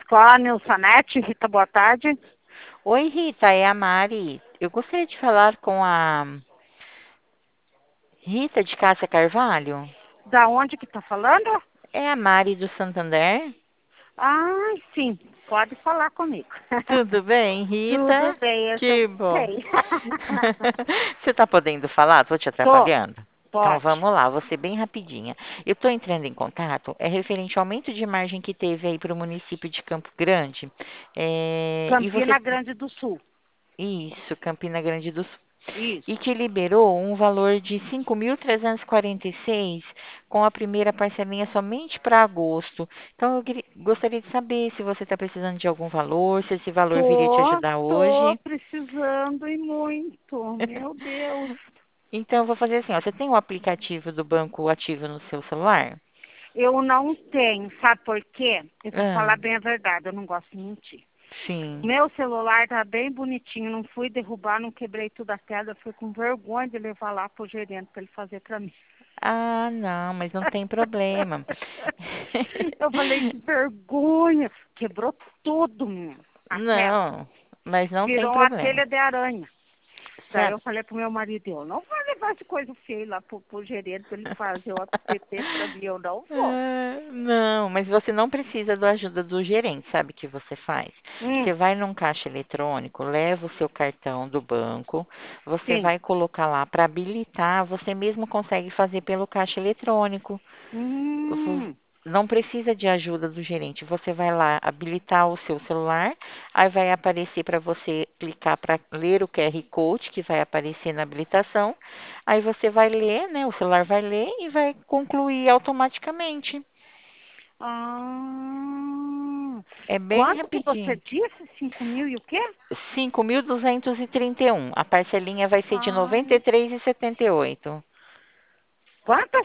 Cone, o Sanete, Rita, boa tarde. Oi, Rita, é a Mari. Eu gostaria de falar com a Rita de Cássia Carvalho. Da onde que tá falando? É a Mari do Santander? Ah, sim, pode falar comigo. Tudo bem, Tudo Rita? bem, eu já Que bom. sei. Você está podendo falar? Estou te Tô, atrapalhando? Então pode. vamos lá, vou ser bem rapidinha. Eu estou entrando em contato, é referente ao aumento de margem que teve aí para o município de Campo Grande. E você. Campina Grande do Sul. Isso, Campina Grande do Sul. E Isso. te liberou um valor de 5.346 com a primeira parcelinha somente para agosto. Então, gostaria de saber se você está precisando de algum valor, se esse valor viria te ajudar Tô hoje. precisando e muito. Meu Deus. Então, eu vou fazer assim, ó, você tem o aplicativo do banco ativo no seu celular? Eu não tenho, sabe por quê? Eu vou Ah, falar bem a verdade, eu não gosto de mentir. sim. Meu celular tá bem bonitinho, não fui derrubar, não quebrei tudo a queda, fui com vergonha de levar lá pro gerente para ele fazer para mim. Ah, não, mas não tem problema. Eu falei, que vergonha, quebrou tudo, menina, a queda, Não, mas não tem virou uma problema. telha de aranha. Daí Sabe? eu falei pro meu marido, eu não vou levar essa coisa feia lá pro gerente para ele fazer o app para mim, eu não vou. Ah, não, mas você não precisa da ajuda do gerente, sabe o que você faz? Hum, Você vai num caixa eletrônico, leva o seu cartão do banco, você sim. vai colocar lá para habilitar, você mesmo consegue fazer pelo caixa eletrônico. Vo- Hum, Não precisa de ajuda do gerente. Você vai lá habilitar o seu celular, aí vai aparecer para você clicar para ler o QR Code que vai aparecer na habilitação. Aí você vai ler, né? O celular vai ler e vai concluir automaticamente. ah, É bem quanto que você rapidinho. disse? 5.000 e o quê? 5.231. A parcelinha vai ser de Ai, 93,78. quantas?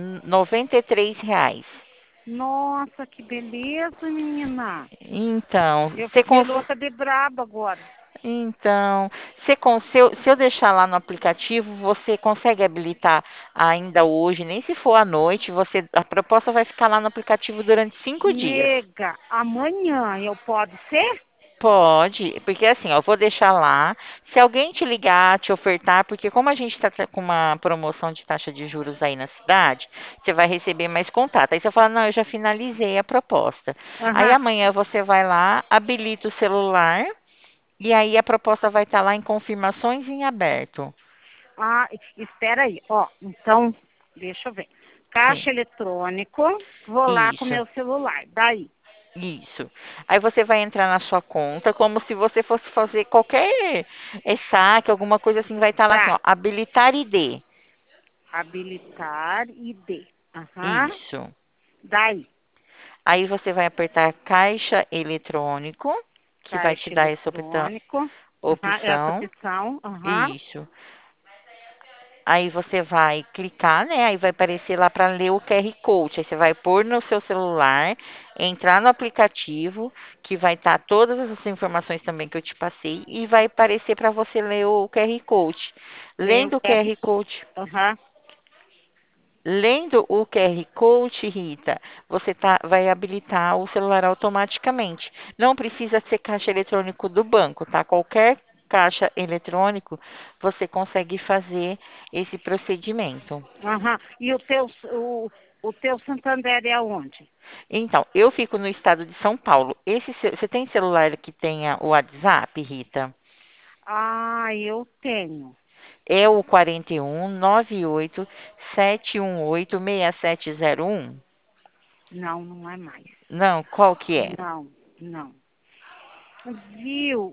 R$ 93. Nossa, que beleza, menina. Então, Eu você fiquei cons... louca de braba agora. Então, se eu deixar lá no aplicativo, você consegue habilitar ainda hoje, nem se for à noite, a proposta vai ficar lá no aplicativo durante 5 dias. Nega, amanhã eu pode ser? Pode, porque assim, ó, eu vou deixar lá. Se alguém te ligar, te ofertar, porque como a gente está com uma promoção de taxa de juros aí na cidade, você vai receber mais contato. Aí você fala, não, eu já finalizei a proposta. Aí Aham. amanhã você vai lá, habilita o celular e aí a proposta vai estar lá em confirmações em aberto. Ah, espera aí. Ó, então, deixa eu ver. Sim, Caixa eletrônico, vou lá com isso. meu celular. Daí, Isso. Aí você vai entrar na sua conta como se você fosse fazer qualquer saque, alguma coisa assim, vai estar lá assim, tá. ó, habilitar ID. Habilitar ID. Aham. Isso. Daí, Aí você vai apertar caixa eletrônico, que vai te caixa dar essa eletrônico. Aham, essa opção. opção. Aham. Isso. Aí você vai clicar, né? Aí vai aparecer lá para ler o QR Code. Aí você vai pôr no seu celular, entrar no aplicativo, que vai estar todas essas informações também que eu te passei, e vai aparecer para você ler o QR Code. Lê o Lendo o QR QR Code, Aham. Lendo o QR Code, Rita, você vai habilitar o celular automaticamente. Não precisa ser caixa eletrônico do banco, tá? Qualquer caixa eletrônico, você consegue fazer esse procedimento. Aham. E o teu Santander é aonde? Então, eu fico no estado de São Paulo. Você tem celular que tenha o WhatsApp, Rita? Ah, eu tenho. É o 41 98 718 6701? Não, não é mais. Não, qual que é? Não, não. Viu?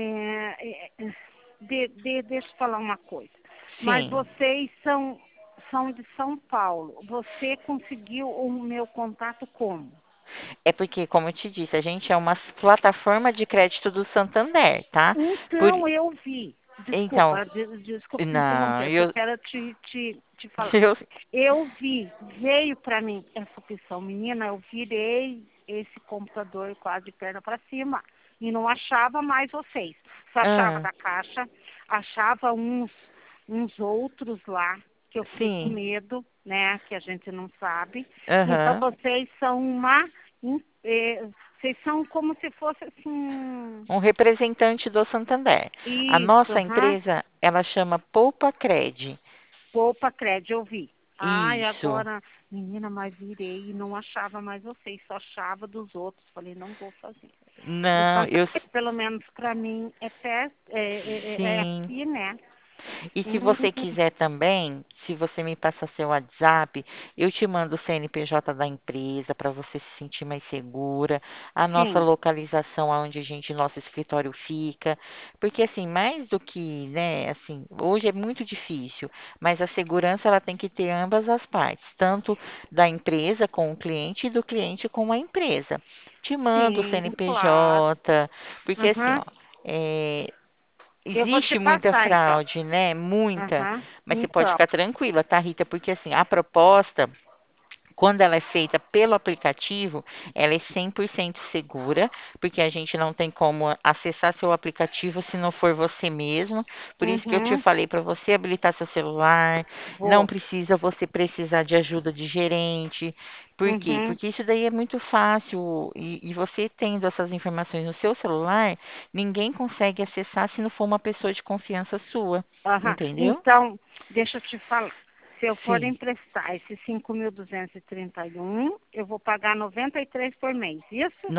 Deixa eu falar uma coisa. Mas Sim. vocês são de São Paulo. Você conseguiu o meu contato como? É porque, como eu te disse, a gente é uma plataforma de crédito do Santander, tá? Por, Então, eu vi. então, Desculpa te não, interromper, eu só quero te falar. eu, Eu vi, veio para mim essa opção, menina, eu virei esse computador quase de perna para cima e não achava mais vocês. Só achava ah, da caixa, achava uns outros lá, que eu fiquei com sim, medo, né, que a gente não sabe. Então aham, vocês são uma, Vocês são como se fosse assim. Um representante do Santander. A Isso, nossa aham. empresa, ela chama Poupa Cred. Poupa crédito, eu vi. Ai, Isso. agora, menina, mas virei e não achava mais vocês, só achava dos outros. Falei, não vou fazer. O Não, Santander, pelo menos para mim, é perto, é sim. aqui, né? E se Hum, você quiser também, se você me passar seu WhatsApp, eu te mando o CNPJ da empresa para você se sentir mais segura, a nossa sim, localização onde nosso escritório fica, porque assim, mais do que, né, assim, hoje é muito difícil, mas a segurança ela tem que ter ambas as partes, tanto da empresa com o cliente e do cliente com a empresa. Te mando o sim, claro. CNPJ, porque assim, Aham. ó, é, Eu vou te existe muita passar, então. fraude, né? Muita. Aham. Mas você pode Então. ficar tranquila, tá, Rita? Porque assim, a proposta quando ela é feita pelo aplicativo, ela é 100% segura, porque a gente não tem como acessar seu aplicativo se não for você mesmo. Por isso que eu te Uhum. falei para você habilitar seu celular, não Vou. precisa você precisar de ajuda de gerente. Por quê? Uhum. Porque isso daí é muito fácil e você tendo essas informações no seu celular, ninguém consegue acessar se não for uma pessoa de confiança sua, Aham. entendeu? Então, deixa eu te falar. Se eu for Sim. emprestar esses 5.231, eu vou pagar 93 por mês, isso?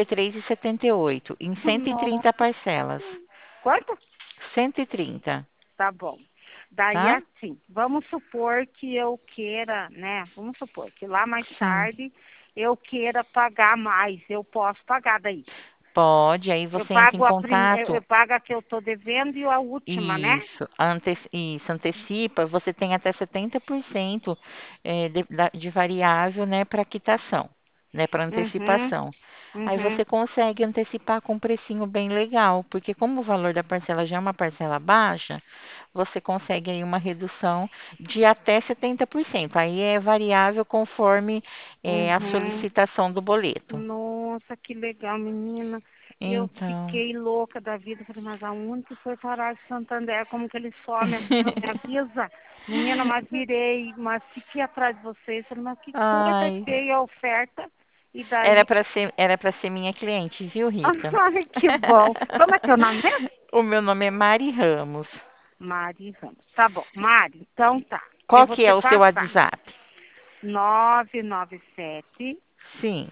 93,78 em Nossa. 130 parcelas. Quanto? 130, Tá bom. Daí tá? assim, vamos supor que eu queira, né? Vamos supor que lá mais Sim. tarde eu queira pagar mais. Eu posso pagar daí. Pode, aí Eu você entra em pago eu contato. pago a que eu estou devendo e a última, né? Isso, antecipa, você tem até 70% de variável, né, para quitação, né, para Uhum, antecipação. Aí uhum, você consegue antecipar com um precinho bem legal, porque como o valor da parcela já é uma parcela baixa, você consegue aí uma redução de até 70%. Aí é variável conforme a uhum. solicitação do boleto. Nossa, que legal, menina. Eu Então, fiquei louca da vida. Falei, mas aonde que foi parar de Santander? Como que eles somem assim, não me avisa? Menina, mas virei, mas fiquei atrás de vocês. Falei, mas que coisa ai, feia a oferta. E daí, era para ser minha cliente, viu, Rita? ai, que bom. Como é teu nome mesmo? O meu nome é Mari Ramos. Mari Ramos. Tá bom, Mari, então tá. Eu Qual vou que te é o seu passar. WhatsApp? 997 Sim,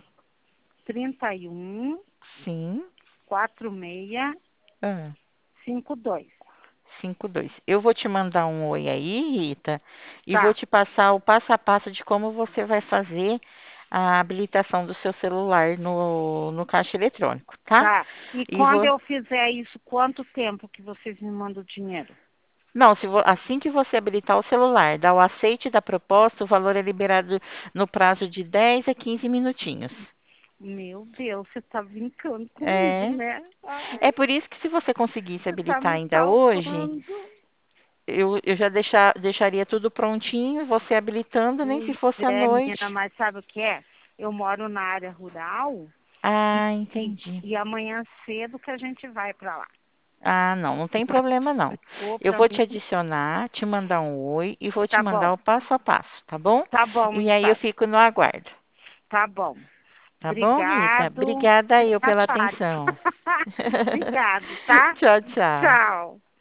31 sim. 46 Ah, 52. 52. Eu vou te mandar um oi aí, Rita, e vou Tá, te passar o passo a passo de como você vai fazer a habilitação do seu celular no caixa eletrônico, tá? tá. E E quando vou. eu fizer isso, quanto tempo que vocês me mandam o dinheiro? Não, assim que você habilitar o celular, dar o aceite da proposta, o valor é liberado no prazo de 10 a 15 minutinhos. Meu Deus, você tá brincando comigo, É. né? Ai, É por isso que se você conseguisse você tá habilitar me ainda hoje, salvando. eu já deixaria tudo prontinho, você habilitando, nem se Pois fosse à é, menina, noite. mas sabe o que é? Eu moro na área rural Ah, e, entendi. e amanhã cedo que a gente vai pra lá. Ah, não, não tem problema não. Ou Eu pra vou mim, te adicionar, te mandar um oi e vou te tá mandar bom. o passo a passo, tá bom? Tá bom, E aí eu então. fico no aguardo, Tá bom. tá bom, Rita? Obrigado. Obrigada eu Fica na pela paz. atenção. Obrigado, tá? Tchau, tchau. Tchau.